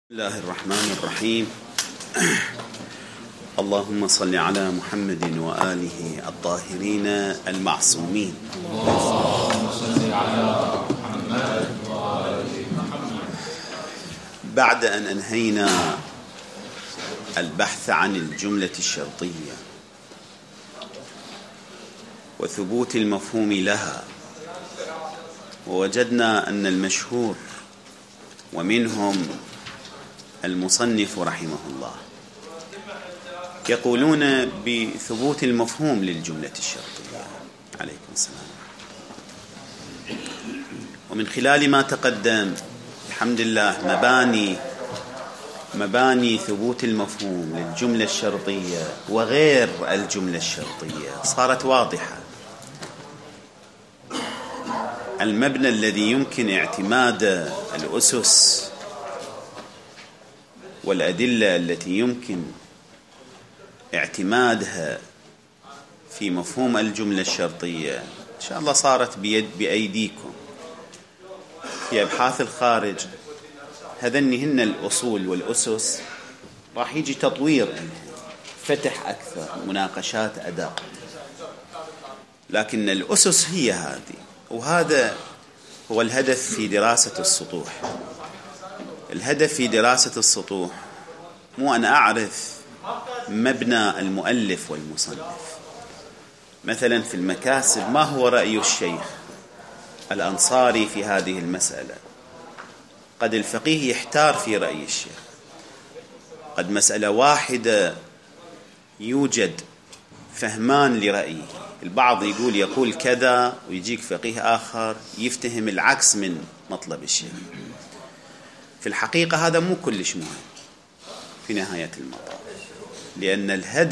بسم الله الرحمن الرحيم. اللهم صل على محمد وآله الطاهرين المعصومين. اللهم صل على محمد وآل محمد. بعد أن أنهينا البحث عن الجملة الشرطية وثبوت المفهوم لها، ووجدنا أن المشهور ومنهم المصنف رحمه الله يقولون بثبوت المفهوم للجملة الشرطية. عليكم السلام. ومن خلال ما تقدم الحمد لله مباني ثبوت المفهوم للجملة الشرطية وغير الجملة الشرطية صارت واضحة. المبنى الذي يمكن اعتماد الأسس والأدلة التي يمكن اعتمادها في مفهوم الجملة الشرطية إن شاء الله صارت بأيديكم في أبحاث الخارج. هذنهن الأصول والأسس راح يجي تطوير فتح أكثر، مناقشات أدق، لكن الأسس هي هذه. وهذا هو الهدف في دراسة السطوح. الهدف في دراسة السطوح مو أن أعرف مبنى المؤلف والمصنف. مثلا في المكاسب ما هو رأي الشيخ الأنصاري في هذه المسألة؟ قد الفقيه يحتار في رأي الشيخ، قد مسألة واحدة يوجد فهمان لرأيه، البعض يقول كذا ويجيك فقيه آخر يفتهم العكس من مطلب الشيخ. في الحقيقة هذا مو كلش مهم في نهاية المطاف، لأن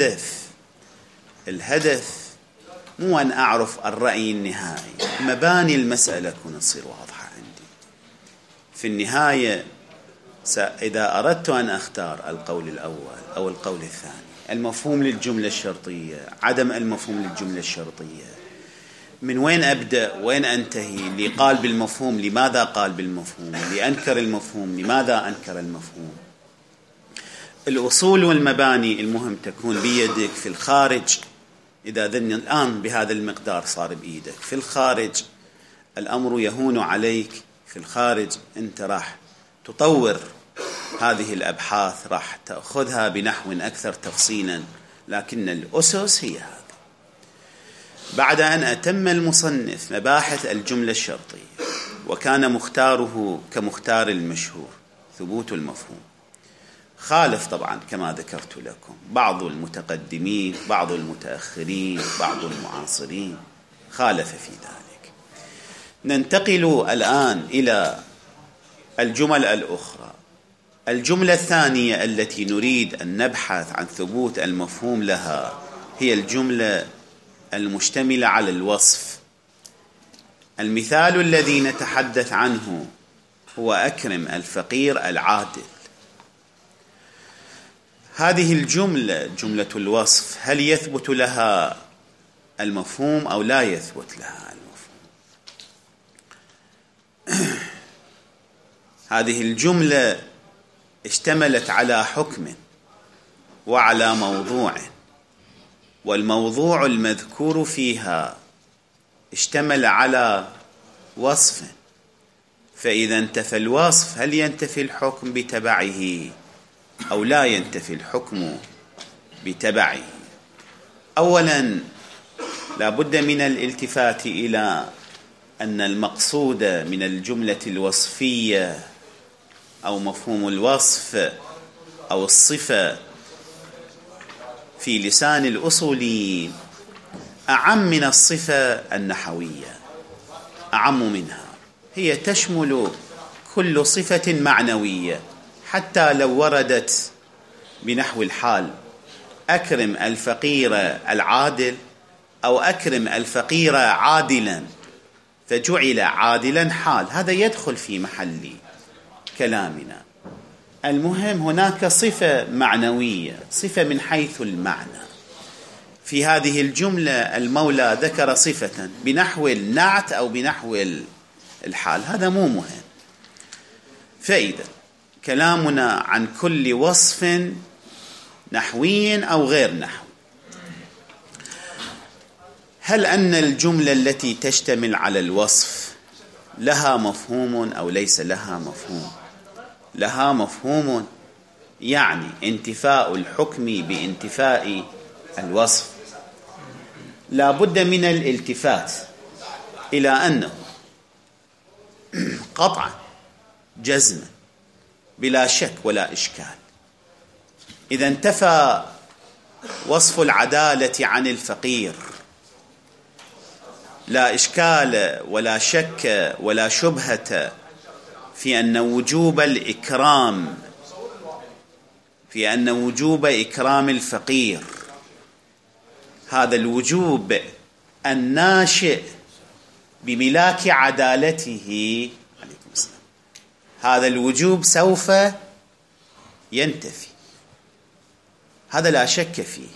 الهدف مو أن أعرف الرأي النهائي، مباني المسألة كون تصير واضحة عندي. في النهاية إذا أردت أن أختار القول الأول أو القول الثاني، المفهوم للجملة الشرطية، عدم المفهوم للجملة الشرطية، من وين أبدأ وين أنتهي؟ اللي قال بالمفهوم لماذا قال بالمفهوم؟ اللي أنكر المفهوم لماذا أنكر المفهوم؟ الأصول والمباني المهم تكون بيدك. في الخارج إذا ذني الآن بهذا المقدار صار بإيدك، في الخارج الأمر يهون عليك. في الخارج أنت راح تطور هذه الأبحاث، راح تأخذها بنحو أكثر تفصيلا، لكن الأسس هي هذه. بعد أن أتم المصنف مباحث الجملة الشرطية وكان مختاره كمختار المشهور ثبوت المفهوم، خالف طبعا كما ذكرت لكم بعض المتقدمين، بعض المتأخرين، بعض المعاصرين خالف في ذلك. ننتقل الآن إلى الجمل الأخرى. الجملة الثانية التي نريد أن نبحث عن ثبوت المفهوم لها هي الجملة المشتملة على الوصف. المثال الذي نتحدث عنه هو أكرم الفقير العادل. هذه الجملة جملة الوصف، هل يثبت لها المفهوم أو لا يثبت لها المفهوم؟ هذه الجملة اشتملت على حكم وعلى موضوع، والموضوع المذكور فيها اشتمل على وصف، فإذا انتفى الوصف هل ينتفي الحكم بتبعه أو لا ينتفي الحكم بتبعه؟ أولا لا بد من الالتفات إلى أن المقصود من الجملة الوصفية أو مفهوم الوصف أو الصفة في لسان الأصوليين أعم من الصفة النحوية، أعم منها. هي تشمل كل صفة معنوية، حتى لو وردت بنحو الحال أكرم الفقير العادل أو أكرم الفقير عادلا، فجعل عادلا حال، هذا يدخل في محل كلامنا. المهم هناك صفة معنوية، صفة من حيث المعنى. في هذه الجملة المولى ذكر صفة بنحو النعت أو بنحو الحال، هذا مو مهم. فإذا كلامنا عن كل وصف نحوي أو غير نحوي. هل أن الجملة التي تشتمل على الوصف لها مفهوم أو ليس لها مفهوم؟ لها مفهوم، يعني انتفاء الحكم بانتفاء الوصف. لا بد من الالتفات إلى أنه قطعا جزما بلا شك ولا إشكال إذا انتفى وصف العدالة عن الفقير لا إشكال ولا شك ولا شبهة في أن وجوب إكرام الفقير، هذا الوجوب الناشئ بملاك عدالته، عليكم السلام، هذا الوجوب سوف ينتفي، هذا لا شك فيه.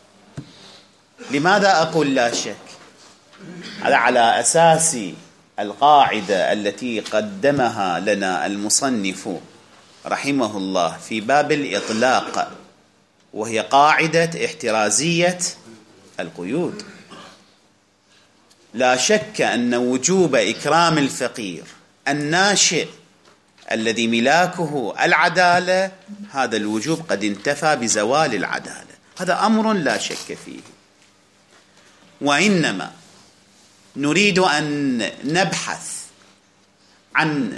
لماذا أقول لا شك؟ هذا على أساس القاعدة التي قدمها لنا المصنف رحمه الله في باب الإطلاق، وهي قاعدة احترازية القيود. لا شك أن وجوب إكرام الفقير الناشئ الذي ملاكه العدالة، هذا الوجوب قد انتفى بزوال العدالة، هذا أمر لا شك فيه. وإنما نريد أن نبحث عن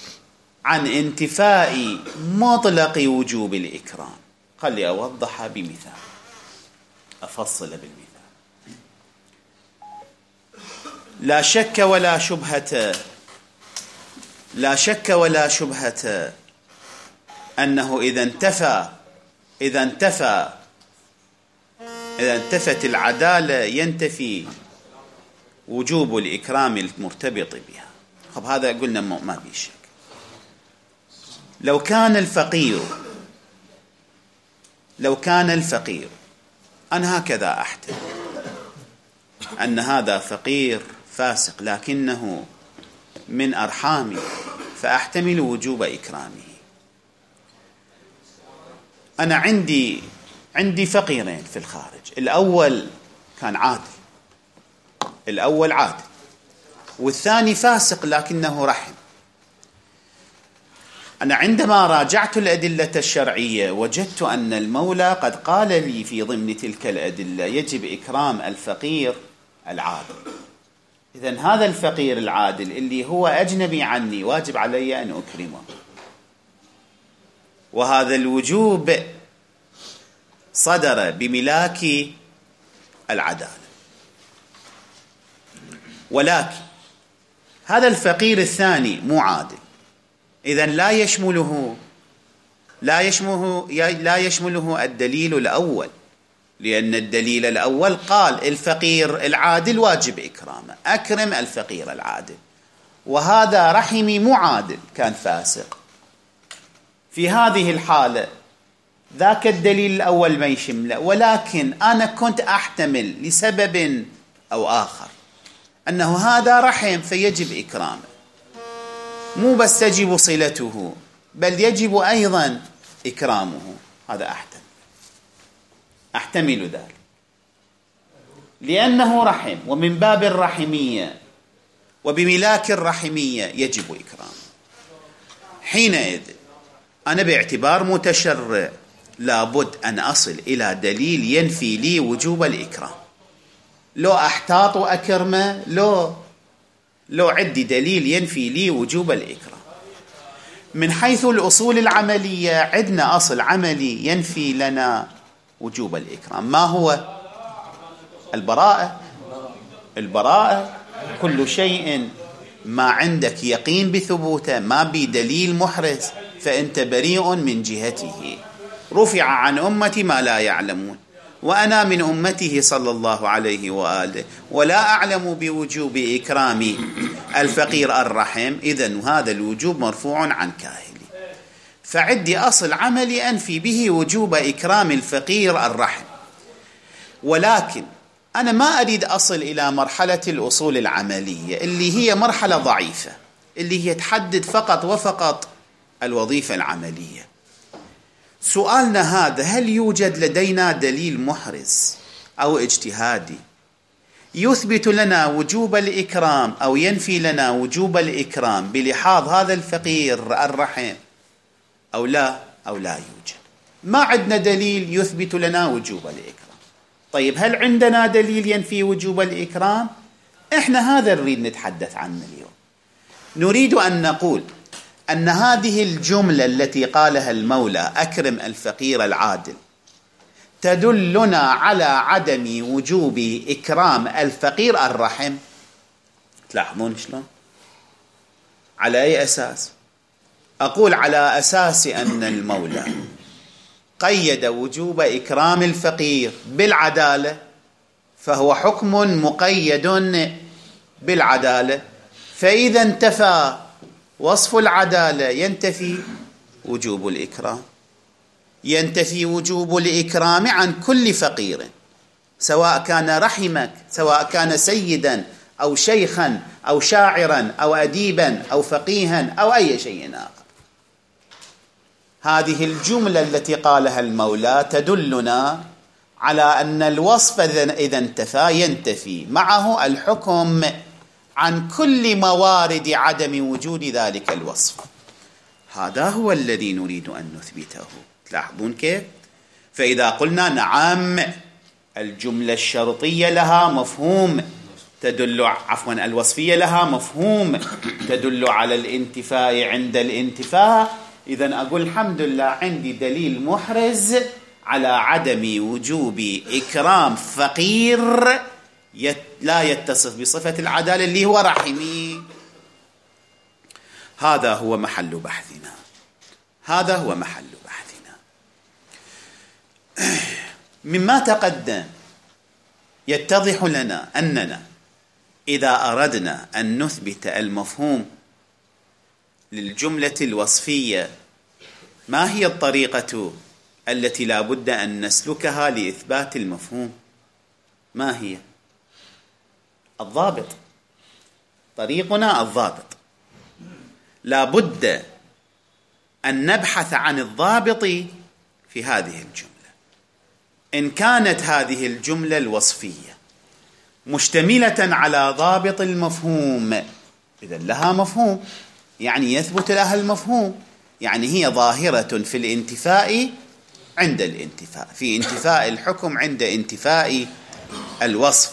انتفاء مطلق وجوب الإكرام. خلي أوضح بمثال، أفصل بالمثال. لا شك ولا شبهة أنه إذا انتفت العدالة ينتفي وجوب الإكرام المرتبط بها. طب هذا قلنا ما في شك. لو كان الفقير أنا هكذا أحتمل أن هذا فقير فاسق لكنه من أرحامي، فأحتمل وجوب إكرامه. أنا عندي فقيرين في الخارج، الأول كان عادل، والثاني فاسق لكنه رحم. أنا عندما راجعت الأدلة الشرعية وجدت أن المولى قد قال لي في ضمن تلك الأدلة يجب إكرام الفقير العادل. إذن هذا الفقير العادل اللي هو أجنبي عني واجب علي أن أكرمه، وهذا الوجوب صدر بملاك العدالة. ولكن هذا الفقير الثاني مو عادل، إذن لا يشمله الدليل الأول، لأن الدليل الأول قال الفقير العادل واجب إكرامه، أكرم الفقير العادل، وهذا رحمي مو عادل كان فاسق. في هذه الحالة ذاك الدليل الأول ما يشمله، ولكن أنا كنت أحتمل لسبب أو آخر أنه هذا رحم فيجب إكرامه، مو بس تجب صلته بل يجب أيضا إكرامه، هذا أحتمل ذلك لأنه رحم، ومن باب الرحمية وبملاك الرحمية يجب إكرامه. حينئذ أنا باعتبار متشرع لابد أن أصل إلى دليل ينفي لي وجوب الإكرام. لو أحتاط وأكرمه، لو عندي دليل ينفي لي وجوب الإكرام. من حيث الأصول العملية عندنا أصل عملي ينفي لنا وجوب الإكرام، ما هو؟ البراءة. كل شيء ما عندك يقين بثبوته، ما بدليل محرز، فأنت بريء من جهته. رفع عن أمتي ما لا يعلمون، وأنا من أمته صلى الله عليه وآله، ولا أعلم بوجوب إكرام الفقير الرحم، إذن هذا الوجوب مرفوع عن كاهلي. فعندي أصل عملي أنفي به وجوب إكرام الفقير الرحم، ولكن أنا ما أريد أصل إلى مرحلة الأصول العملية اللي هي مرحلة ضعيفة، اللي هي تحدد فقط وفقط الوظيفة العملية. سؤالنا هذا: هل يوجد لدينا دليل محرز أو اجتهادي يثبت لنا وجوب الإكرام أو ينفي لنا وجوب الإكرام بلحاظ هذا الفقير الرحم أو لا يوجد؟ ما عندنا دليل يثبت لنا وجوب الإكرام. طيب، هل عندنا دليل ينفي وجوب الإكرام؟ إحنا هذا نريد نتحدث عنه اليوم. نريد أن نقول أن هذه الجملة التي قالها المولى: أكرم الفقير العادل، تدلنا على عدم وجوب إكرام الفقير الرحم. تلاحظون شلون؟ على أي أساس؟ أقول على أساس أن المولى قيد وجوب إكرام الفقير بالعدالة، فهو حكم مقيد بالعدالة، فإذا انتفى وصف العدالة ينتفي وجوب الإكرام. ينتفي وجوب الإكرام عن كل فقير، سواء كان رحمك، سواء كان سيدا أو شيخا أو شاعرا أو أديبا أو فقيها أو أي شيء آخر. هذه الجملة التي قالها المولى تدلنا على أن الوصف إذا انتفى ينتفي معه الحكم عن كل موارد عدم وجود ذلك الوصف. هذا هو الذي نريد أن نثبته. تلاحظون كيف؟ فإذا قلنا نعم الجملة الشرطية لها مفهوم الوصفية لها مفهوم تدل على الانتفاء عند الانتفاء، إذن أقول الحمد لله عندي دليل محرز على عدم وجوب إكرام فقير لا يتصف بصفة العدالة اللي هو رحمي. هذا هو محل بحثنا. مما تقدم يتضح لنا أننا إذا أردنا أن نثبت المفهوم للجملة الوصفية، ما هي الطريقة التي لا بد أن نسلكها لإثبات المفهوم؟ ما هي؟ الضابط. طريقنا الضابط. لا بد أن نبحث عن الضابط في هذه الجملة. إن كانت هذه الجملة الوصفية مشتملة على ضابط المفهوم، إذن لها مفهوم، يعني يثبت لها المفهوم، يعني هي ظاهرة في الانتفاء عند الانتفاء، في انتفاء الحكم عند انتفاء الوصف.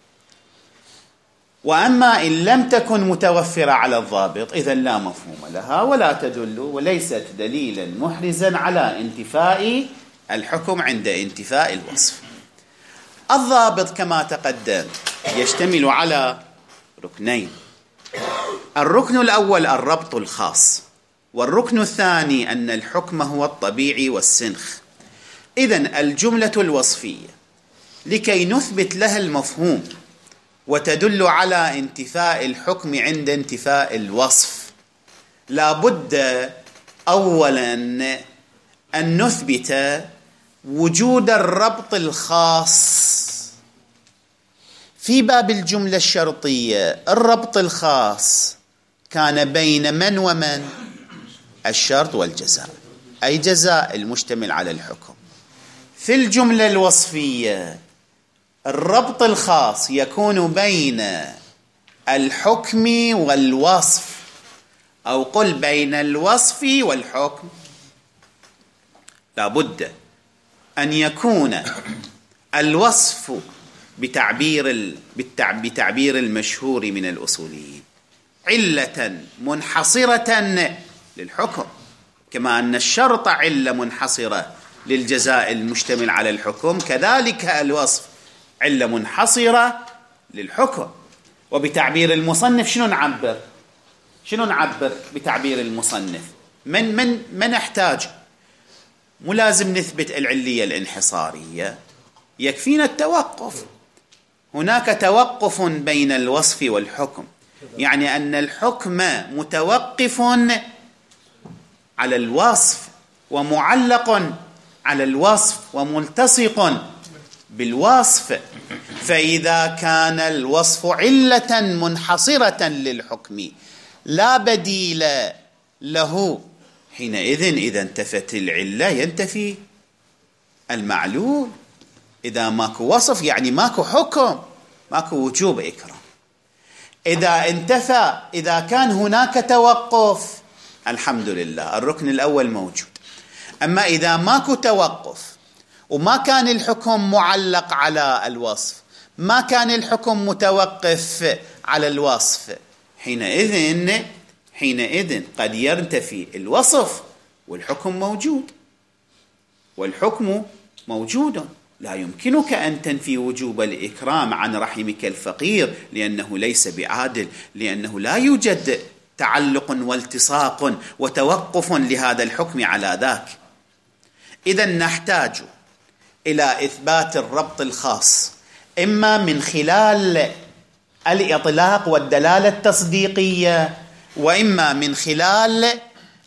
وأما إن لم تكن متوفرة على الضابط، إذن لا مفهوم لها ولا تدل وليست دليلا محرزا على انتفاء الحكم عند انتفاء الوصف. الضابط كما تقدم يشتمل على ركنين: الركن الأول الربط الخاص، والركن الثاني أن الحكم هو الطبيعي والسنخ. إذن الجملة الوصفية لكي نثبت لها المفهوم وتدل على انتفاء الحكم عند انتفاء الوصف، لا بد أولا أن نثبت وجود الربط الخاص. في باب الجملة الشرطية الربط الخاص كان بين من ومن؟ الشرط والجزاء، أي جزاء المشتمل على الحكم. في الجملة الوصفية الربط الخاص يكون بين الحكم والوصف، أو قل بين الوصف والحكم. لا بد أن يكون الوصف بتعبير المشهور من الأصوليين علة منحصرة للحكم، كما أن الشرط علة منحصرة للجزاء المشتمل على الحكم، كذلك الوصف علة منحصرة للحكم. وبتعبير المصنف شنو نعبر بتعبير المصنف؟ من نحتاج؟ مو لازم نثبت العلية الانحصارية، يكفينا التوقف. هناك توقف بين الوصف والحكم، يعني أن الحكم متوقف على الوصف ومعلق على الوصف وملتصق بالوصف. فإذا كان الوصف علة منحصرة للحكم لا بديل له حينئذ إذا انتفت العلة ينتفي المعلول. إذا ماكو وصف يعني ماكو حكم، ماكو وجوب إكرام. إذا انتفى، إذا كان هناك توقف، الحمد لله الركن الأول موجود. أما إذا ماكو توقف وما كان الحكم معلق على الوصف، ما كان الحكم متوقف على الوصف، حينئذ قد ينتفي الوصف والحكم موجود، والحكم موجود. لا يمكنك أن تنفي وجوب الإكرام عن رحمك الفقير لأنه ليس بعادل، لأنه لا يوجد تعلق والتصاق وتوقف لهذا الحكم على ذاك. إذا نحتاج إلى إثبات الربط الخاص إما من خلال الإطلاق والدلالة التصديقية، وإما من خلال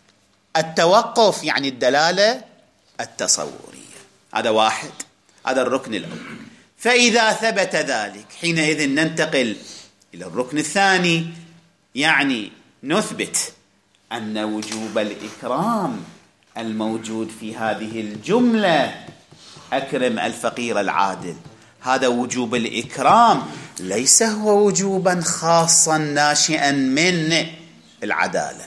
التوقف يعني الدلالة التصورية. هذا واحد، هذا الركن الأول. فإذا ثبت ذلك حينئذ ننتقل إلى الركن الثاني، يعني نثبت أن وجوب الإكرام الموجود في هذه الجملة أكرم الفقير العادل، هذا وجوب الإكرام ليس هو وجوبا خاصا ناشئا من العدالة،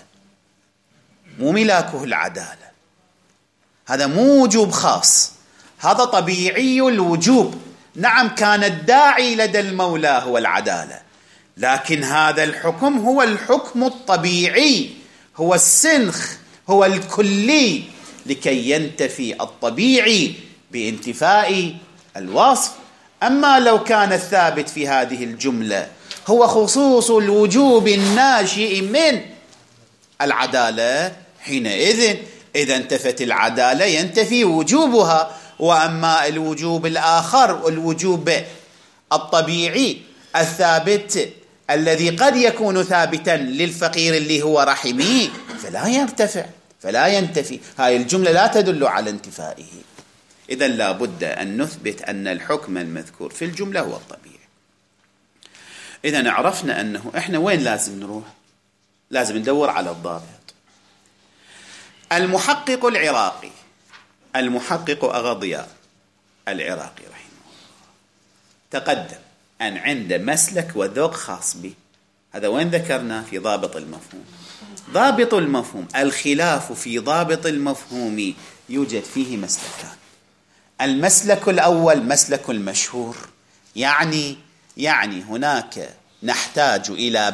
مو ملاكه العدالة، هذا مو وجوب خاص، هذا طبيعي الوجوب. نعم كان الداعي لدى المولى هو العدالة، لكن هذا الحكم هو الحكم الطبيعي، هو السنخ، هو الكلي، لكي ينتفي الطبيعي بانتفاء الوصف. أما لو كان الثابت في هذه الجملة هو خصوص الوجوب الناشئ من العدالة، حينئذ إذا انتفت العدالة ينتفي وجوبها. وأما الوجوب الآخر، الوجوب الطبيعي الثابت الذي قد يكون ثابتا للفقير اللي هو رحمه، فلا يرتفع، فلا ينتفي. هاي الجملة لا تدل على انتفائه. إذا لا بد أن نثبت أن الحكم المذكور في الجملة هو الطبيعي. إذا عرفنا أنه إحنا وين لازم نروح؟ لازم ندور على الضابط. المحقق العراقي، المحقق أغا العراقي رحمه الله، تقدم أن عند مسلك وذوق خاص به. هذا وين ذكرنا؟ في ضابط المفهوم. ضابط المفهوم، الخلاف في ضابط المفهوم يوجد فيه مسلكان. المسلك الأول مسلك المشهور، يعني هناك نحتاج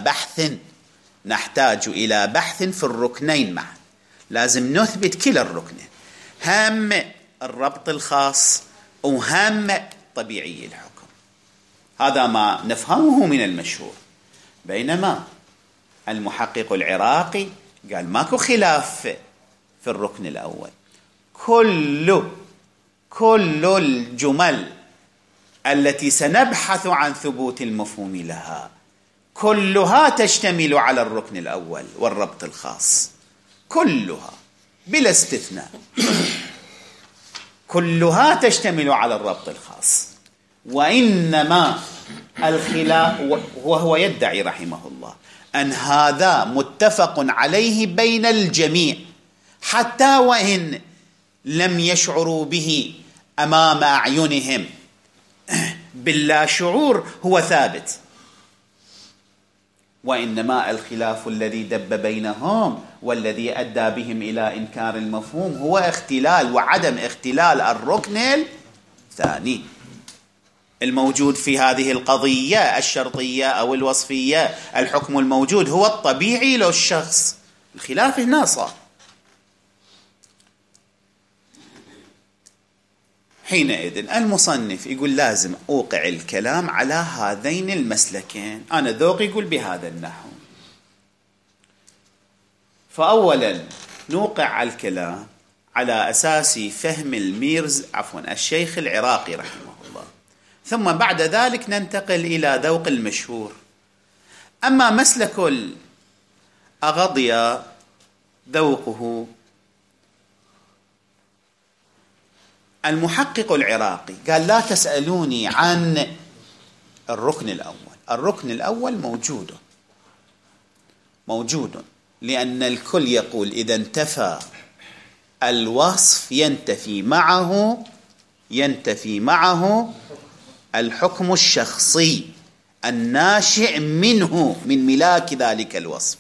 إلى بحث في الركنين معا، لازم نثبت كلا الركنين، هم الربط الخاص وهم طبيعي الحكم. هذا ما نفهمه من المشهور. بينما المحقق العراقي قال ماكو خلاف في الركن الأول، كل الجمل التي سنبحث عن ثبوت المفهوم لها كلها تشتمل على الركن الأول والربط الخاص، كلها بلا استثناء، كلها تشتمل على الربط الخاص. وإنما الخلاف، وهو يدعي رحمه الله أن هذا متفق عليه بين الجميع، حتى وإن لم يشعروا به أمام أعينهم، باللا شعور هو ثابت. وإنما الخلاف الذي دب بينهم والذي أدى بهم إلى إنكار المفهوم هو اختلال وعدم اختلال الركن الثاني الموجود في هذه القضية الشرطية أو الوصفية. الحكم الموجود هو الطبيعي للشخص، الخلاف هنا صار. حينئذ المصنف يقول لازم أوقع الكلام على هذين المسلكين. أنا ذوقي يقول بهذا النحو. فأولا نوقع الكلام على أساس فهم الشيخ العراقي رحمه الله، ثم بعد ذلك ننتقل إلى ذوق المشهور. أما مسلك الأغضية ذوقه، المحقق العراقي قال لا تسألوني عن الركن الأول، الركن الأول موجود، لأن الكل يقول إذا انتفى الوصف ينتفي معه الحكم الشخصي الناشئ منه من ملاك ذلك الوصف.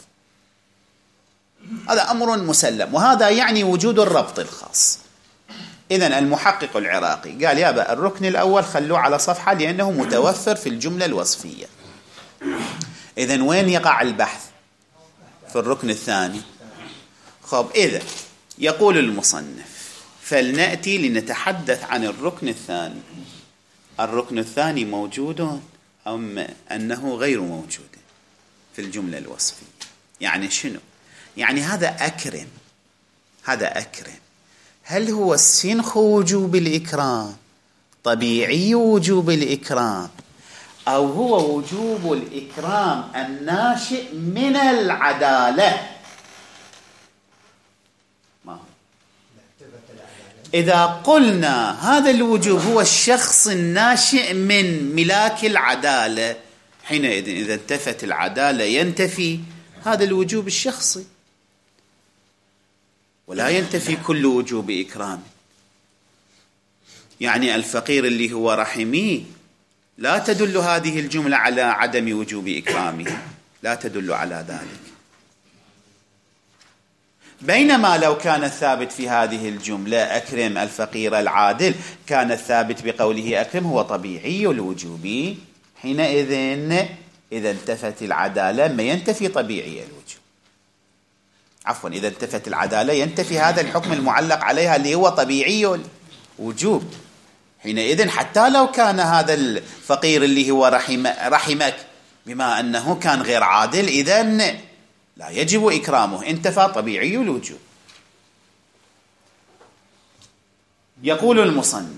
هذا أمر مسلم، وهذا يعني وجود الربط الخاص. إذن المحقق العراقي قال يابا الركن الأول خلوه على صفحة لأنه متوفر في الجملة الوصفية. إذن وين يقع البحث؟ في الركن الثاني. خب إذن يقول المصنف فلنأتي لنتحدث عن الركن الثاني. الركن الثاني موجود أم أنه غير موجود في الجملة الوصفية؟ يعني شنو؟ يعني هذا أكرم هل هو السنخ وجوب الإكرام، طبيعي وجوب الإكرام، أو هو وجوب الإكرام الناشئ من العدالة؟ ما هو؟ إذا قلنا هذا الوجوب هو الشخص الناشئ من ملاك العدالة، حينئذ إذا انتفت العدالة ينتفي هذا الوجوب الشخصي، ولا ينتفي كل وجوب إكرام. يعني الفقير اللي هو رحمي لا تدل هذه الجملة على عدم وجوب إكرامه، لا تدل على ذلك. بينما لو كان الثابت في هذه الجملة أكرم الفقير العادل، كان الثابت بقوله أكرم هو طبيعي الوجوب، حينئذ إذا انتفت العدالة ما ينتفي طبيعي الوجوب. عفوا، إذا انتفت العدالة ينتفي هذا الحكم المعلق عليها اللي هو طبيعي الوجوب. حينئذ حتى لو كان هذا الفقير اللي هو رحمك بما أنه كان غير عادل، إذن لا يجب إكرامه، انتفى طبيعي الوجوب. يقول المصنف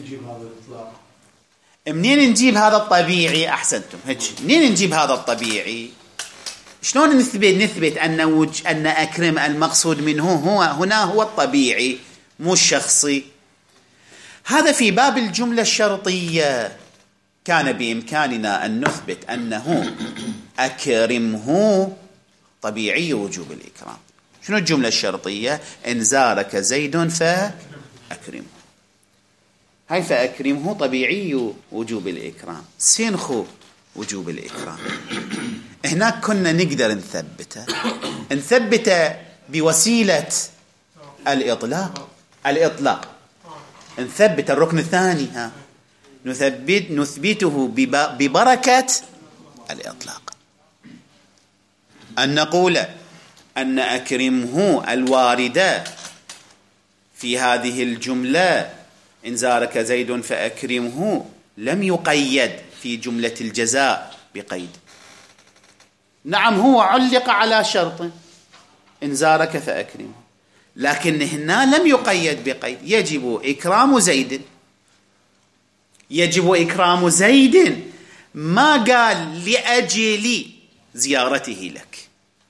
منين نجيب هذا الطبيعي؟ أحسنتم، منين نجيب هذا الطبيعي؟ شلون نثبت أن أكرم المقصود منه هو الطبيعي مو الشخصي؟ هذا في باب الجملة الشرطية. كان بإمكاننا أن نثبت أنه أكرمه طبيعي وجوب الإكرام. شنو الجملة الشرطية؟ إن زارك زيد فأكرمه. هاي فأكرمه طبيعي وجوب الإكرام، سينخو وجوب الإكرام. هناك كنا نقدر نثبته بوسيلة الإطلاق. نثبت الركن الثاني، نثبته ببركة الإطلاق، أن نقول أن أكرمه الواردة في هذه الجملة إن زارك زيد فأكرمه لم يقيد في جملة الجزاء بقيد. نعم هو علق على شرط إن زارك فأكرمه، لكن هنا لم يقيد بقيد. يجب إكرام زيد، ما قال لأجل زيارته لك.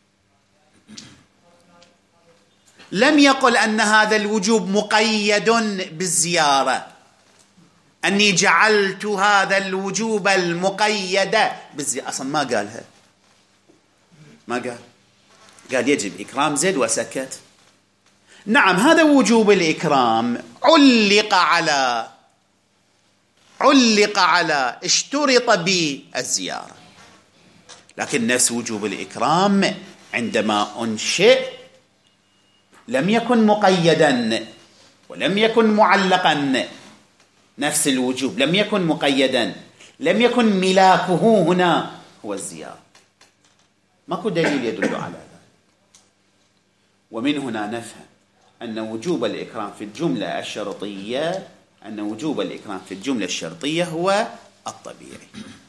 لم يقل أن هذا الوجوب مقيد بالزيارة، أني جعلت هذا الوجوب المقيد بالزيارة، أصلا ما قالها. قال يجب إكرام زيد وسكت. نعم هذا وجوب الإكرام علق على اشترط بالزيارة، لكن نفس وجوب الإكرام عندما أنشئ لم يكن مقيدا ولم يكن معلقا. نفس الوجوب لم يكن مقيدا، لم يكن ملاكه هنا هو الزيارة. ماكو دليل يدل على ذلك. ومن هنا نفهم أن وجوب الإكرام في الجملة الشرطية هو الطبيعي.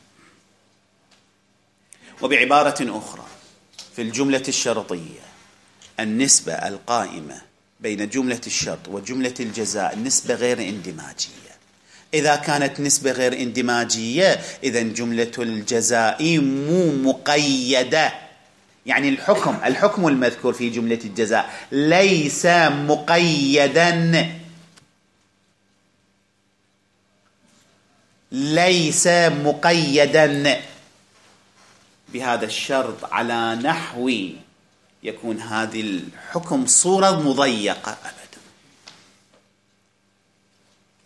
وبعبارة أخرى، في الجملة الشرطية النسبة القائمة بين جملة الشرط وجملة الجزاء نسبة غير اندماجية. إذا كانت نسبة غير اندماجية إذن جملة الجزاء مو مقيدة، يعني الحكم المذكور في جملة الجزاء ليس مقيدا بهذا الشرط على نحو يكون هذه الحكم صورة مضيقة أبدا.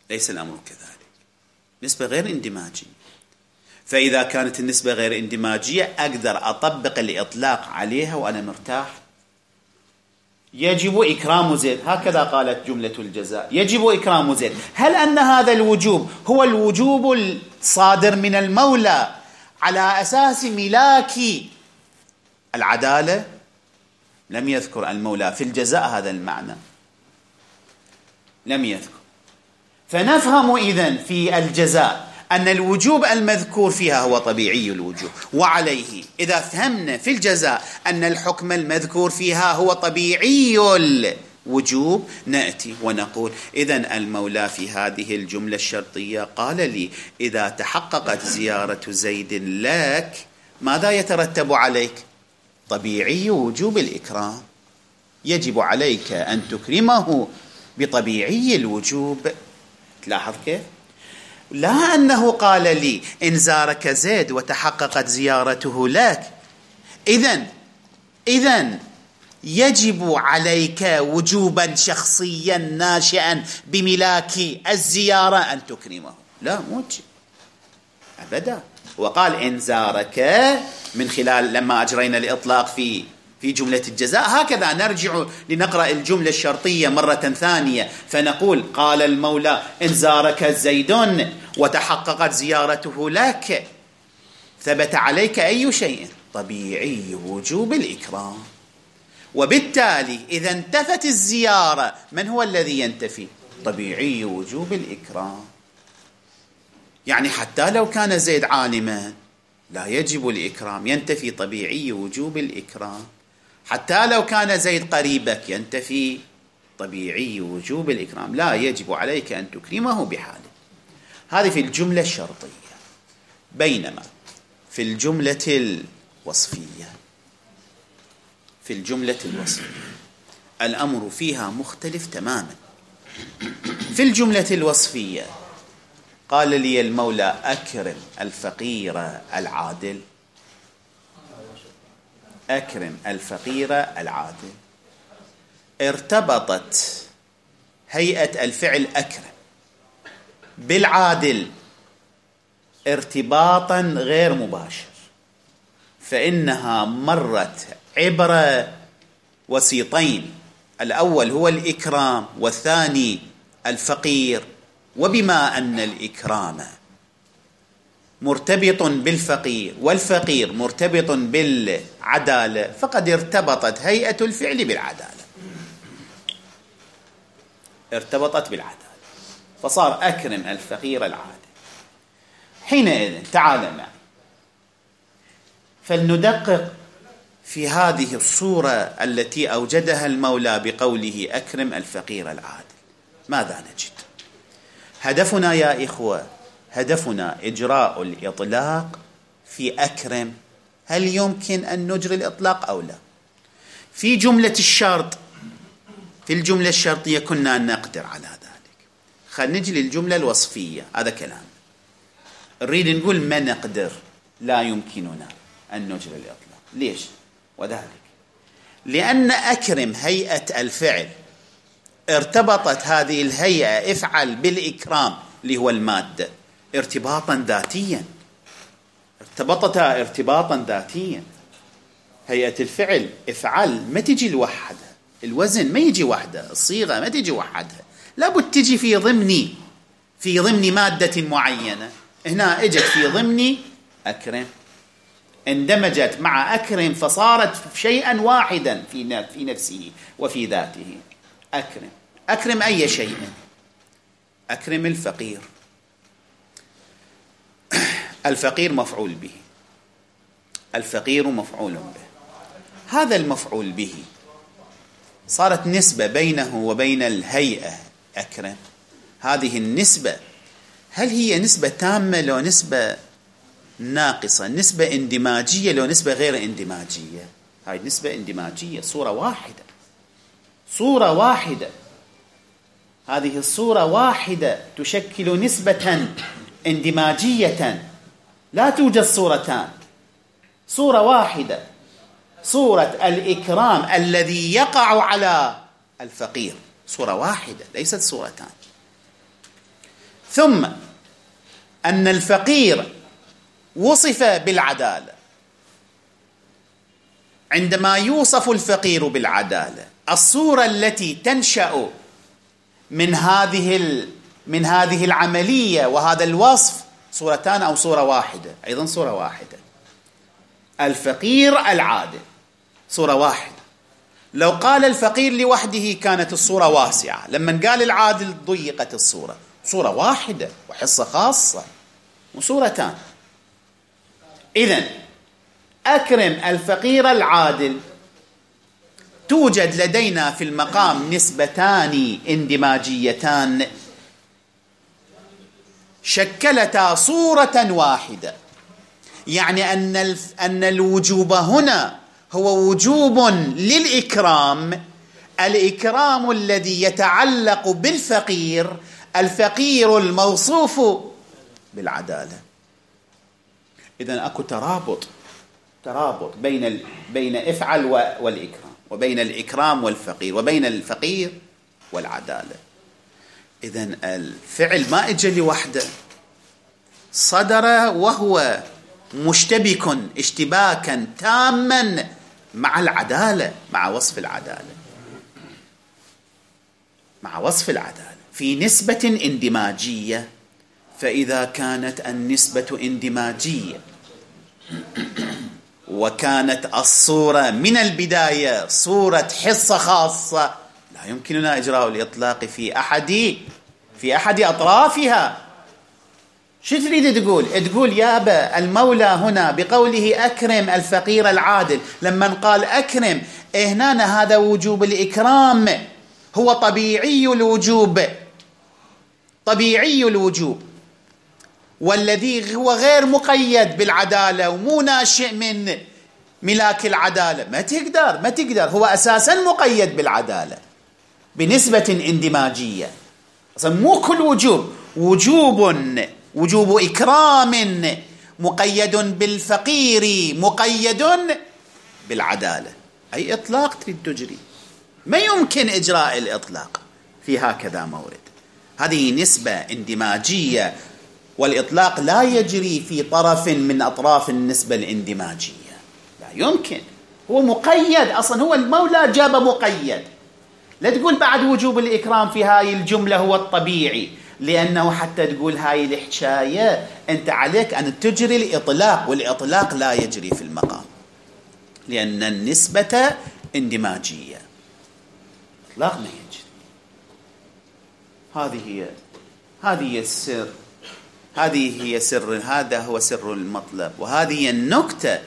ليس الأمر كذلك، نسبة غير اندماجية. فإذا كانت النسبة غير اندماجية أقدر أطبق الإطلاق عليها وأنا مرتاح. يجب إكرام زيد، هكذا قالت جملة الجزاء، يجب إكرام زيد. هل أن هذا الوجوب هو الوجوب الصادر من المولى على أساس ملاك العدالة؟ لم يذكر المولى في الجزاء هذا المعنى، لم يذكر. فنفهم إذن في الجزاء أن الوجوب المذكور فيها هو طبيعي الوجوب، وعليه إذا فهمنا في الجزاء أن الحكم المذكور فيها هو طبيعي الوجوب، نأتي ونقول إذن المولى في هذه الجملة الشرطية قال لي إذا تحققت زيارة زيد لك ماذا يترتب عليك؟ طبيعي وجوب الإكرام، يجب عليك أن تكرمه بطبيعي الوجوب. تلاحظ كيف؟ لا أنه قال لي إن زارك زيد وتحققت زيارته لك إذن يجب عليك وجوبا شخصيا ناشئا بملاك الزيارة أن تكرمه. لا، موجب أبدا. وقال إن زارك من خلال لما أجرينا الإطلاق في جملة الجزاء، هكذا نرجع لنقرأ الجملة الشرطية مرة ثانية فنقول قال المولى إن زارك زيد وتحققت زيارته لك ثبت عليك أي شيء؟ طبيعي وجوب الإكرام. وبالتالي إذا انتفت الزيارة من هو الذي ينتفي؟ طبيعي وجوب الإكرام. يعني حتى لو كان زيد عالما لا يجب الإكرام، ينتفي طبيعي وجوب الإكرام. حتى لو كان زيد قريبك ينتفي طبيعي وجوب الإكرام، لا يجب عليك أن تكرمه بحاله. هذه في الجملة الشرطية. بينما في الجملة الوصفية الأمر فيها مختلف تماما. في الجملة الوصفية قال لي المولى أكرم الفقير العادل، أكرم الفقير العادل. ارتبطت هيئة الفعل أكرم بالعادل ارتباطا غير مباشر، فإنها مرت عبر وسيطين، الأول هو الإكرام والثاني الفقير. وبما أن الإكرام مرتبط بالفقير والفقير مرتبط بالعدالة فقد ارتبطت هيئة الفعل بالعدالة، ارتبطت بالعدالة فصار أكرم الفقير العادل. حينئذ تعال معي فلندقق في هذه الصورة التي أوجدها المولى بقوله أكرم الفقير العادل. ماذا نجد؟ هدفنا يا إخوة، هدفنا إجراء الإطلاق في أكرم. هل يمكن أن نجري الإطلاق أو لا؟ في جملة الشرط، في الجملة الشرطية كنا نقدر على ذلك. خلينا نجي للجملة الوصفية، هذا كلام نريد نقول ما نقدر، لا يمكننا أن نجري الإطلاق. ليش؟ وذلك لأن أكرم هيئة الفعل ارتبطت هذه الهيئة افعل بالإكرام اللي هو المادة ارتباطا ذاتيا، ارتبطتها ارتباطا ذاتيا. هيئة الفعل افعل ما تجي لوحدها، الوزن ما يجي وحده، الصيغة ما تجي وحدها، لابد تجي في ضمن مادة معينة. هنا اجت في ضمن أكرم، اندمجت مع أكرم فصارت شيئا واحدا في نفسه وفي ذاته. أكرم أي شيء؟ أكرم الفقير. الفقير مفعول به، الفقير مفعول به. هذا المفعول به صارت نسبة بينه وبين الهيئة أكرم. هذه النسبة هل هي نسبة تامة لو نسبة ناقصة، نسبة اندماجية لو نسبة غير اندماجية؟ هاي نسبة اندماجية، صورة واحدة. هذه الصورة واحدة تشكل نسبة اندماجية، لا توجد صورتان، صورة واحدة، صورة الإكرام الذي يقع على الفقير، صورة واحدة ليست صورتان. ثم أن الفقير وصف بالعدالة. عندما يوصف الفقير بالعدالة، الصورة التي تنشأ من هذه العملية وهذا الوصف صورتان أو صورة واحدة؟ أيضا صورة واحدة. الفقير العادل صورة واحدة. لو قال الفقير لوحده كانت الصورة واسعة، لما قال العادل ضيقت الصورة. صورة واحدة وحصة خاصة وصورتان. إذن أكرم الفقير العادل، توجد لدينا في المقام نسبتان اندماجيتان شكلتا صورة واحدة، يعني أن الوجوب هنا هو وجوب للإكرام، الإكرام الذي يتعلق بالفقير، الفقير الموصوف بالعدالة. إذن أكو ترابط بين افعل والإكرام، وبين الإكرام والفقير، وبين الفقير والعدالة. إذن الفعل ما اجى لوحده، صدر وهو مشتبك اشتباكا تاما مع العدالة، مع وصف العدالة في نسبة اندماجية. فإذا كانت النسبة اندماجية وكانت الصورة من البداية صورة حصة خاصة، لا يمكننا إجراء الإطلاق في أحد أطرافها. شو تريد تقول يابا المولى هنا بقوله أكرم الفقير العادل، لما قال أكرم هنا هذا وجوب الإكرام هو طبيعي الوجوب، والذي هو غير مقيد بالعدالة ومو ناشئ من ملاك العدالة. ما تقدر هو أساسا مقيد بالعدالة بنسبة اندماجية. أصلا مو كل وجوب إكرام مقيد بالفقير مقيد بالعدالة. أي إطلاق تريد تجري، ما يمكن إجراء الإطلاق في هكذا مورد. هذه نسبة اندماجية، والإطلاق لا يجري في طرف من أطراف النسبة الاندماجية، لا يمكن. هو مقيد أصلا، هو المولى جاب مقيد. لا تقول بعد وجوب الإكرام في هاي الجملة هو الطبيعي، لأنه حتى تقول هاي الحكاية أنت عليك أن تجري الإطلاق، والإطلاق لا يجري في المقام لأن النسبة اندماجية. إطلاق ما يجري. هذا هو سر المطلب، وهذه النكتة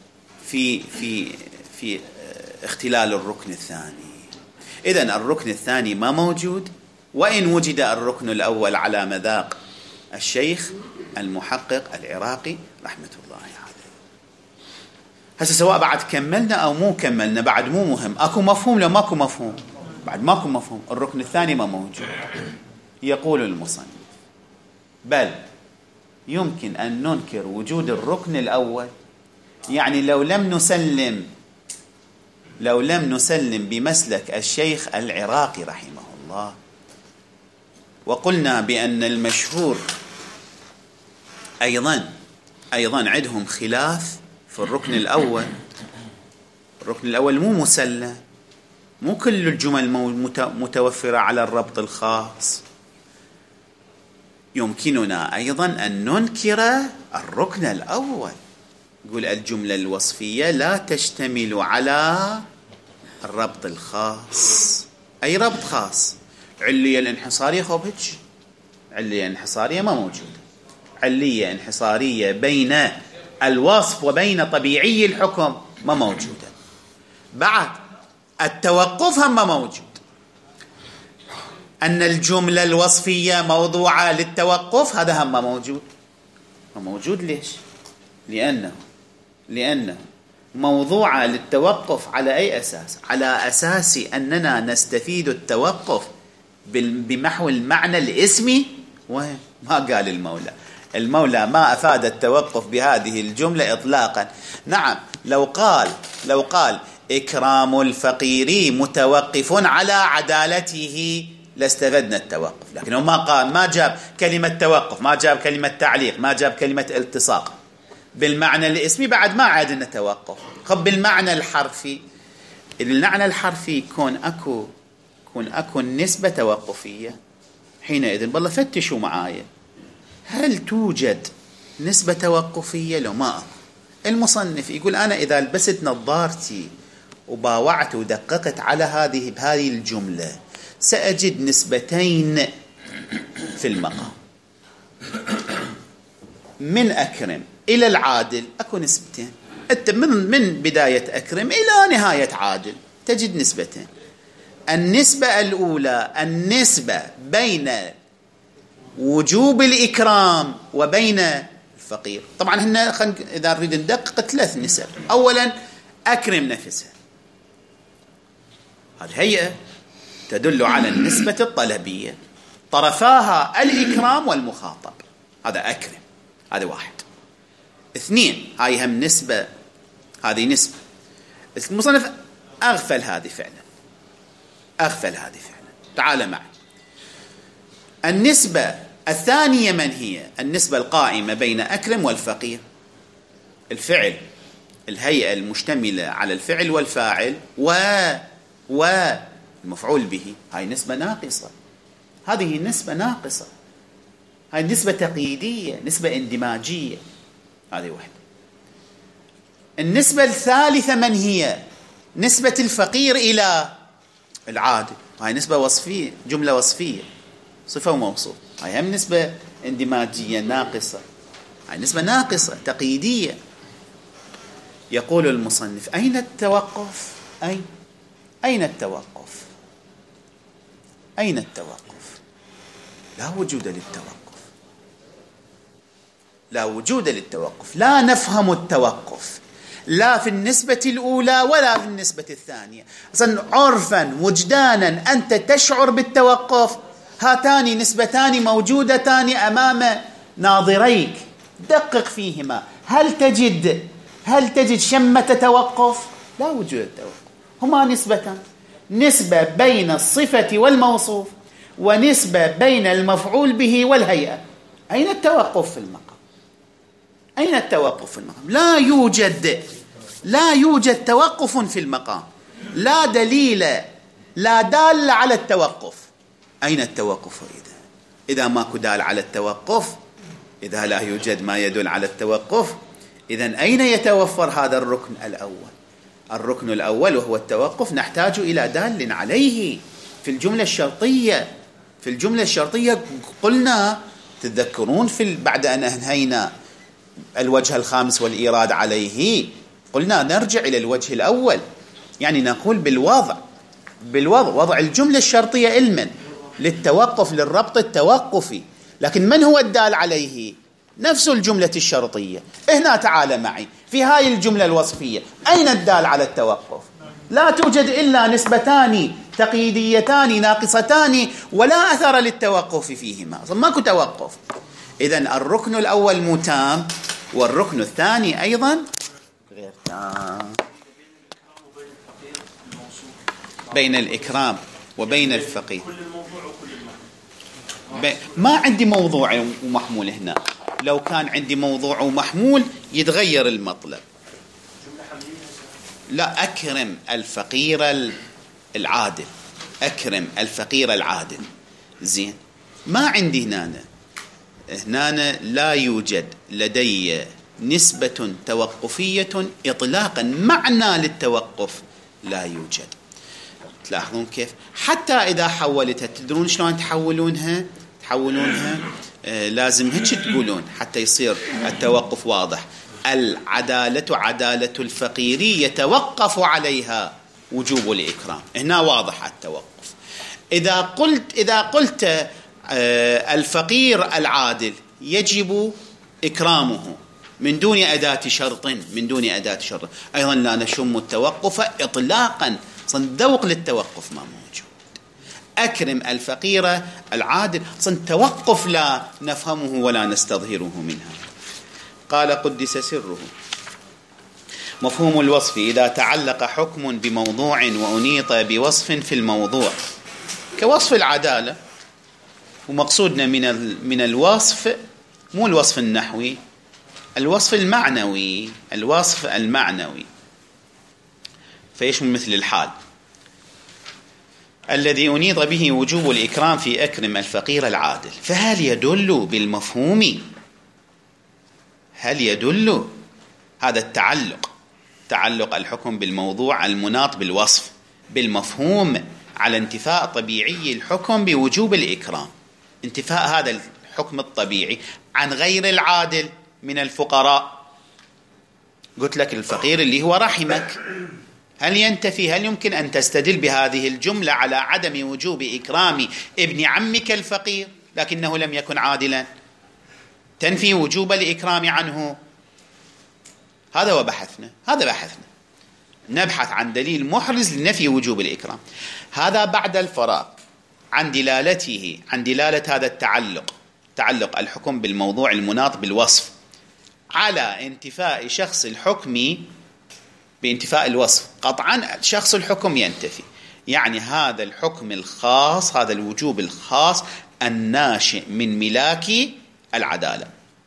في اختلال الركن الثاني. إذن الركن الثاني ما موجود، وإن وجد الركن الأول على مذاق الشيخ المحقق العراقي رحمة الله عليه. هسه سواء بعد كملنا أو مو كملنا بعد مو مهم. أكو مفهوم لو ماكو مفهوم؟ بعد ماكو مفهوم. الركن الثاني ما موجود. يقول المصنف: بل يمكن أن ننكر وجود الركن الأول، يعني لو لم نسلم بمسلك الشيخ العراقي رحمه الله، وقلنا بأن المشهور أيضا عندهم خلاف في الركن الأول. الركن الأول مو مسلم، مو كل الجمل متوفرة على الربط الخاص. يمكننا أيضا أن ننكر الركن الأول، يقول الجملة الوصفية لا تشتمل على الربط الخاص. أي ربط خاص؟ علية الانحصارية خبج، علية انحصارية ما موجودة. علية انحصارية بين الوصف وبين طبيعي الحكم ما موجودة. بعد التوقف هم ما موجود. أن الجملة الوصفية موضوعة للتوقف هذا هم ما موجود. ما موجود ليش؟ لأنه موضوعة للتوقف على أي أساس؟ على أساس أننا نستفيد التوقف بمحو المعنى الاسمي. وما قال المولى ما أفاد التوقف بهذه الجملة إطلاقا. نعم، لو قال إكرام الفقير متوقف على عدالته لاستفدنا التوقف، لكنه ما قال، ما جاب كلمة توقف، ما جاب كلمة تعليق، ما جاب كلمة التصاق. بالمعنى الاسمي بعد ما عاد لنا توقف. خب بالمعنى الحرفي، المعنى الحرفي يكون اكو نسبة توقفية، حينئذ والله فتشوا معايا هل توجد نسبة توقفية لو ما أكو. المصنف يقول أنا إذا لبست نظارتي وباوعت ودققت على بهذه الجملة سأجد نسبتين في المقام. من أكرم إلى العادل أكو نسبتين. أنت من بداية أكرم إلى نهاية عادل تجد نسبتين. النسبة الأولى النسبة بين وجوب الإكرام وبين الفقير. طبعا هنا إذا نريد ندقق 3 نسب. أولا أكرم نفسها، هذه هيئة تدل على النسبة الطلبية، طرفاها الإكرام والمخاطب، هذا أكرم، هذا 1. 2 هاي هم نسبة، هذه نسبة. المصنف أغفل هذه فعلا، أغفل هذه فعلا. تعال معي. النسبة الثانية من هي؟ النسبة القائمة بين أكرم والفقير. الفعل، الهيئة المشتملة على الفعل والفاعل والمفعول به، هاي نسبة ناقصة. هذه نسبة ناقصة، هاي نسبة تقييدية، نسبة اندماجية، هذه 1. النسبة الثالثة من هي؟ نسبة الفقير إلى العادل، هاي نسبة وصفية، جملة وصفية، صفة وموصوف، هاي هم نسبة اندماجية ناقصة، هاي نسبة ناقصة تقييدية. يقول المصنف أين التوقف؟ أين التوقف؟ أين التوقف؟ لا وجود للتوقف، لا وجود للتوقف. لا نفهم التوقف لا في النسبة الأولى ولا في النسبة الثانية. أصلا عرفا وجدانا أنت تشعر بالتوقف، هاتان نسبتان موجودتان أمام ناظريك، دقق فيهما. هل تجد شمة توقف؟ لا وجود التوقف. هما نسبتان، نسبة بين الصفة والموصوف ونسبة بين المفعول به والهيئة. أين التوقف في المقام؟ أين التوقف في المقام؟ لا يوجد توقف في المقام، لا دليل، لا دال على التوقف. أين التوقف إذا ماكو دال على التوقف؟ إذا لا يوجد ما يدل على التوقف، إذن أين يتوفر هذا الركن الأول؟ الركن الأول وهو التوقف نحتاج إلى دال عليه في الجملة الشرطية. في الجملة الشرطية قلنا، تتذكرون بعد أن أنهينا الوجه الخامس والإيراد عليه، قلنا نرجع إلى الوجه الأول، يعني نقول وضع الجملة الشرطية علما للتوقف، للربط التوقفي. لكن من هو الدال عليه؟ نفس الجملة الشرطية. هنا تعال معي في هاي الجملة الوصفية، أين الدال على التوقف؟ لا توجد إلا نسبتان تقييديتان ناقصتان ولا أثر للتوقف فيهما، ماكو توقف. إذن الركن الأول مو تام، والركن الثاني أيضا غير تام. بين الإكرام وبين الفقير ما عندي موضوع ومحمول. هنا لو كان عندي موضوع ومحمول يتغير المطلب. لا، أكرم الفقير العادل، أكرم الفقير العادل. زين، ما عندي هنا لا يوجد لدي نسبة توقفية إطلاقا، معنى للتوقف لا يوجد. تلاحظون كيف؟ حتى إذا حولتها، تدرون شلون تحولونها؟ لازم هيك تقولون حتى يصير التوقف واضح. العدالة عدالة الفقير يتوقف عليها وجوب الإكرام. هنا واضح التوقف. إذا قلت الفقير العادل يجب إكرامه من دون أداة شرط، أيضا لا نشم التوقف إطلاقا، ذوق للتوقف ما موجود. أكرم الفقير العادل، توقف لا نفهمه ولا نستظهره منها. قال قدس سره: مفهوم الوصف إذا تعلق حكم بموضوع وأنيط بوصف في الموضوع كوصف العدالة. ومقصودنا من الوصف مو الوصف النحوي، الوصف المعنوي، الوصف المعنوي. فيشمل مثل الحال الذي أنيط به وجوب الإكرام في أكرم الفقير العادل. فهل يدل بالمفهوم، هل يدل هذا تعلق الحكم بالموضوع المناط بالوصف بالمفهوم على انتفاء طبيعي الحكم بوجوب الإكرام، انتفاء هذا الحكم الطبيعي عن غير العادل من الفقراء؟ قلت لك الفقير اللي هو رحمك، هل ينتفي؟ هل يمكن أن تستدل بهذه الجملة على عدم وجوب إكرام ابن عمك الفقير لكنه لم يكن عادلا؟ تنفي وجوب الإكرام عنه. هذا وبحثنا، هذا بحثنا، نبحث عن دليل محرز لنفي وجوب الإكرام. هذا بعد الفراغ عن دلالته، عن دلالة هذا تعلق الحكم بالموضوع المناط بالوصف على انتفاء شخص الحكم بانتفاء الوصف. قطعا شخص الحكم ينتفي، يعني هذا الحكم الخاص، هذا الوجوب الخاص الناشئ من ملاك العدالة،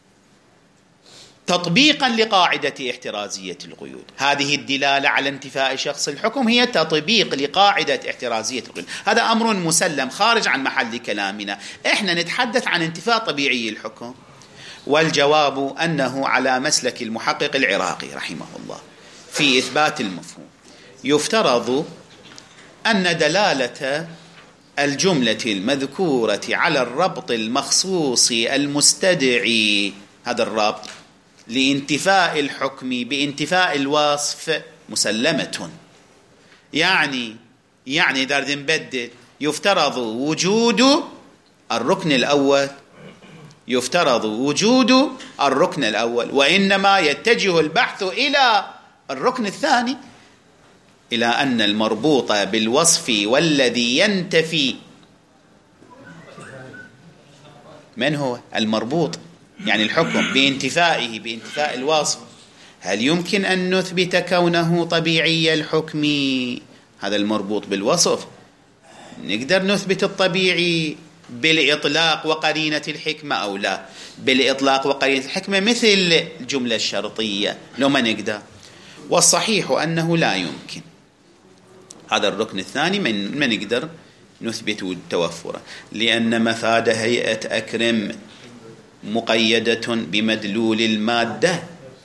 تطبيقا لقاعدة احترازية القيود. هذه الدلالة على انتفاء شخص الحكم هي تطبيق لقاعدة احترازية القيود. هذا أمر مسلم خارج عن محل كلامنا، إحنا نتحدث عن انتفاء طبيعي الحكم. والجواب أنه على مسلك المحقق العراقي رحمه الله في إثبات المفهوم. يفترض أن دلالة الجملة المذكورة على الربط المخصوص المستدعي، هذا الربط لانتفاء الحكم بانتفاء الوصف، مسلمة. يعني إذا نبدل، يفترض وجود الركن الأول، يفترض وجود الركن الأول، وإنما يتجه البحث إلى الركن الثاني، إلى أن المربوط بالوصف والذي ينتفي من هو المربوط؟ يعني الحكم بانتفائه بانتفاء الوصف. هل يمكن أن نثبت كونه طبيعي الحكم؟ هذا المربوط بالوصف نقدر نثبت الطبيعي بالإطلاق وقرينة الحكمة أو لا؟ بالإطلاق وقرينة الحكمة مثل الجملة الشرطية لو ما نقدر. والصحيح أنه لا يمكن. هذا الركن الثاني ما نقدر نثبت توفره، لأن مفاد هيئة أكرم مقيدة بمدلول المادة.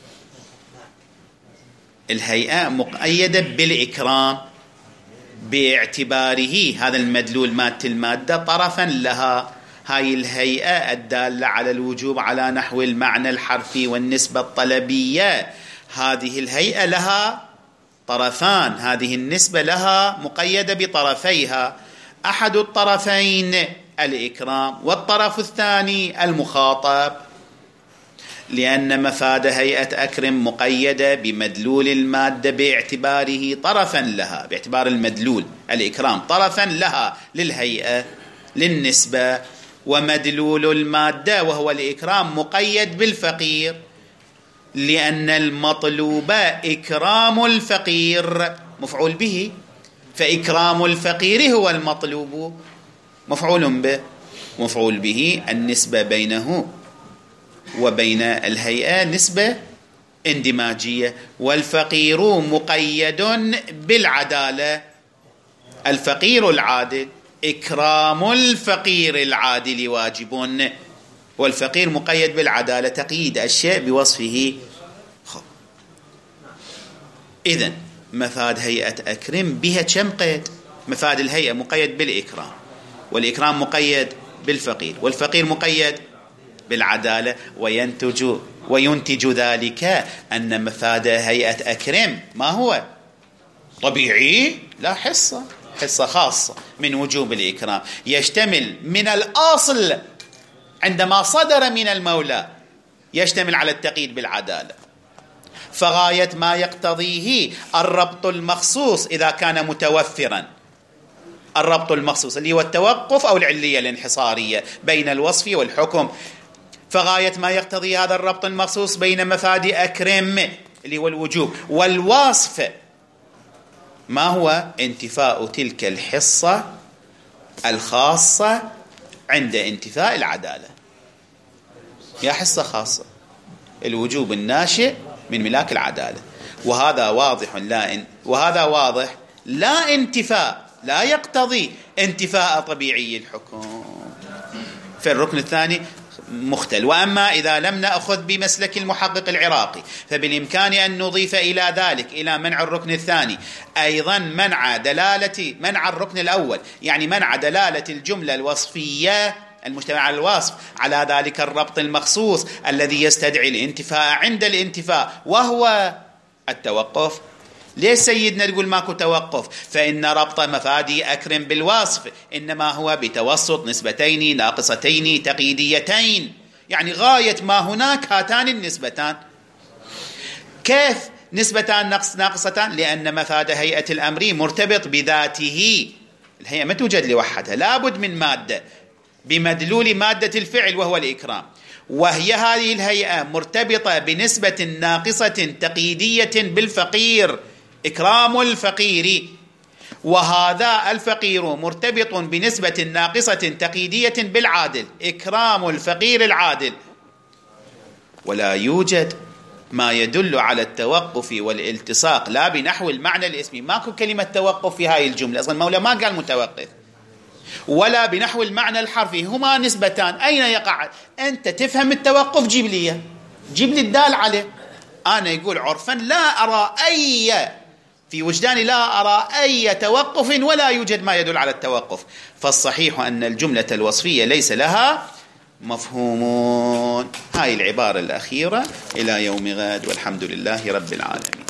الهيئة مقيدة بالإكرام باعتباره هذا المدلول مادة المادة طرفا لها. هاي الهيئة الدالة على الوجوب على نحو المعنى الحرفي والنسبة الطلبية، هذه الهيئة لها طرفان، هذه النسبة لها مقيدة بطرفيها، أحد الطرفين الإكرام والطرف الثاني المخاطب. لأن مفاد هيئة أكرم مقيدة بمدلول المادة باعتباره طرفا لها، باعتبار المدلول الإكرام طرفا لها للهيئة للنسبة، ومدلول المادة وهو الإكرام مقيد بالفقير، لأن المطلوب إكرام الفقير مفعول به، فإكرام الفقير هو المطلوب مفعول به، مفعول به. النسبة بينه وبين الهيئة نسبة اندماجية، والفقير مقيد بالعدالة، الفقير العادل، إكرام الفقير العادل واجب، والفقير مقيد بالعدالة، تقييد الشيء بوصفه. إذن مفاد هيئة أكرم بها كم قيد؟ مفاد الهيئة مقيد بالإكرام، والإكرام مقيد بالفقير، والفقير مقيد بالعدالة، وينتج ذلك أن مفاد هيئة أكرم ما هو؟ طبيعي، لا حصة خاصة من وجوب الإكرام، يشتمل من الأصل عندما صدر من المولى يشتمل على التقييد بالعدالة، فغاية ما يقتضيه الربط المخصوص إذا كان متوفرا، الربط المخصوص اللي هو التوقف أو العلية الانحصارية بين الوصف والحكم، فغاية ما يقتضي هذا الربط المخصوص بين مفاد أكرم اللي هو الوجوب والوصف ما هو؟ انتفاء تلك الحصة الخاصة عند انتفاء العدالة. يا حصة خاصة الوجوب الناشئ من ملاك العدالة، وهذا واضح لا انتفاء، لا يقتضي انتفاء طبيعي الحكم. في الركن الثاني مختل. وأما إذا لم نأخذ بمسلك المحقق العراقي فبالإمكان أن نضيف إلى ذلك، إلى منع الركن الثاني، أيضا منع الركن الأول، يعني منع دلالة الجملة الوصفية المجتمع على الوصف على ذلك الربط المخصوص الذي يستدعي الانتفاء عند الانتفاء، وهو التوقف. ليش سيدنا تقول ماكو توقف؟ فإن ربط مفادي أكرم بالوصف إنما هو بتوسط نسبتين ناقصتين تقييديتين، يعني غاية ما هناك هاتان النسبتان. كيف نسبتان ناقصتان؟ لأن مفاد هيئة الأمر مرتبط بذاته، الهيئة ما توجد لوحدها، لابد من مادة بمدلول مادة الفعل وهو الإكرام، وهي هذه الهيئة مرتبطة بنسبة ناقصة تقييدية بالفقير، إكرام الفقير، وهذا الفقير مرتبط بنسبة ناقصة تقييدية بالعادل، إكرام الفقير العادل. ولا يوجد ما يدل على التوقف والالتصاق لا بنحو المعنى الاسمي، ماكو كلمة توقف في هاي الجملة، أصلا المولى ما قال متوقف، ولا بنحو المعنى الحرفي، هما نسبتان. أين يقع؟ أنت تفهم التوقف جيب لي الدال عليه. أنا يقول عرفا لا أرى في وجداني لا أرى أي توقف ولا يوجد ما يدل على التوقف، فالصحيح أن الجملة الوصفية ليس لها مفهومون. هاي العبارة الأخيرة إلى يوم غد، والحمد لله رب العالمين.